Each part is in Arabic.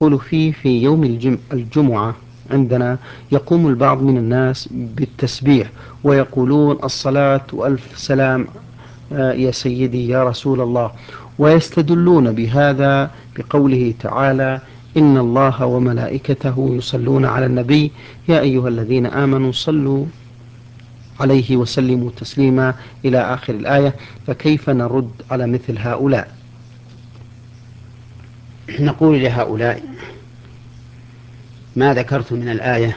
يقول فيه في يوم الجمعة عندنا يقوم البعض من الناس بالتسبيح ويقولون الصلاة وألف سلام يا سيدي يا رسول الله، ويستدلون بهذا بقوله تعالى إن الله وملائكته يصلون على النبي يا أيها الذين آمنوا صلوا عليه وسلموا تسليما إلى آخر الآية. فكيف نرد على مثل هؤلاء؟ نقول لهؤلاء: ما ذكرت من الآية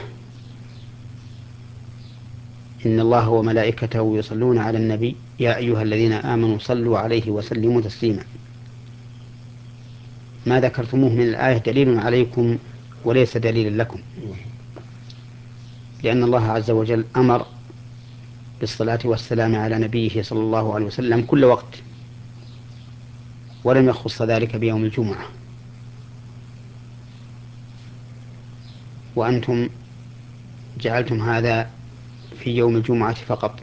إن الله وملائكته يصلون على النبي يا أيها الذين آمنوا صلوا عليه وسلموا تسليما، ما ذكرتموه من الآية دليل عليكم وليس دليلا لكم، لأن الله عز وجل أمر بالصلاة والسلام على نبيه صلى الله عليه وسلم كل وقت، ولم يخص ذلك بيوم الجمعة. وأنتم جعلتم هذا في يوم الجمعة فقط.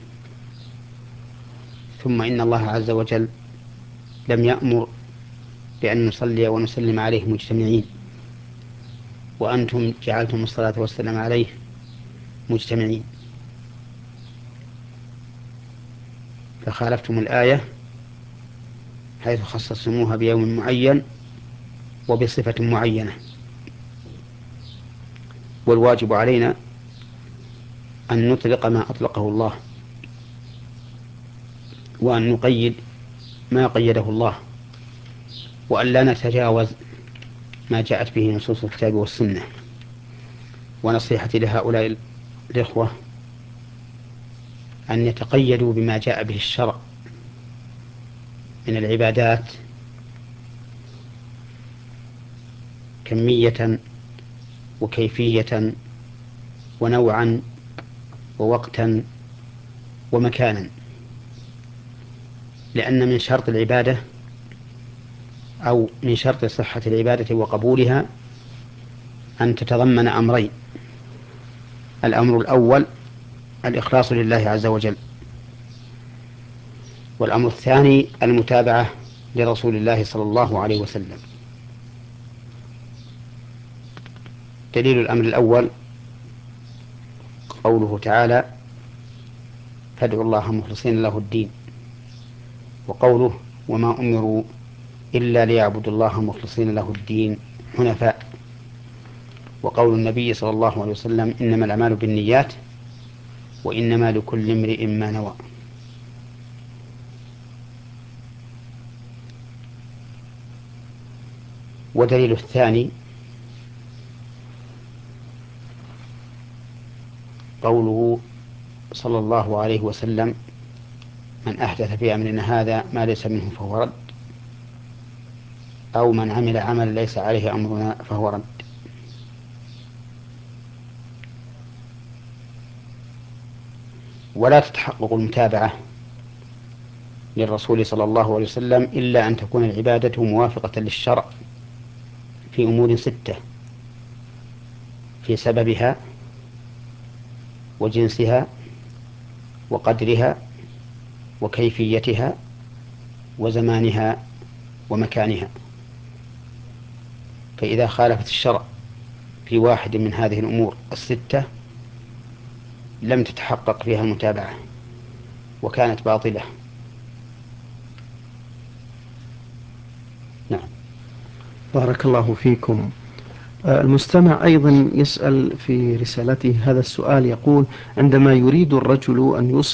ثم إن الله عز وجل لم يأمر بأن نصلي ونسلم عليه مجتمعين، وأنتم جعلتم الصلاة والسلام عليه مجتمعين، فخالفتم الآية حيث خصصتموها بيوم معين وبصفة معينة. والواجب علينا أن نطلق ما أطلقه الله، وأن نقيد ما قيده الله، وأن لا نتجاوز ما جاءت به نصوص الكتاب والسنة. ونصيحتي لهؤلاء الإخوة أن يتقيدوا بما جاء به الشرع من العبادات كمية وكيفية ونوعا ووقتا ومكانا، لأن من شرط العبادة أو من شرط صحة العبادة وقبولها أن تتضمن أمرين: الأمر الأول الإخلاص لله عز وجل، والأمر الثاني المتابعة لرسول الله صلى الله عليه وسلم. دليل الأمر الأول قوله تعالى: فادعوا الله مخلصين له الدين، وقوله: وما أمروا إلا ليعبدوا الله مخلصين له الدين حنفاء، وقول النبي صلى الله عليه وسلم: إنما الأعمال بالنيات وإنما لكل امرئ ما نوى. ودليل الثاني قوله صلى الله عليه وسلم: من أحدث في أمرنا هذا ما ليس منه فهو رد، أو من عمل عملا ليس عليه أمرنا فهو رد. ولا تتحقق المتابعة للرسول صلى الله عليه وسلم إلا أن تكون العبادة موافقة للشرع في أمور 6: في سببها وجنسها وقدرها وكيفيتها وزمانها ومكانها. فإذا خالفت الشرع في واحد من هذه الأمور 6 لم تتحقق فيها المتابعة وكانت باطلة. نعم. بارك الله فيكم. المستمع أيضا يسأل في رسالته هذا السؤال، يقول: عندما يريد الرجل أن يصلي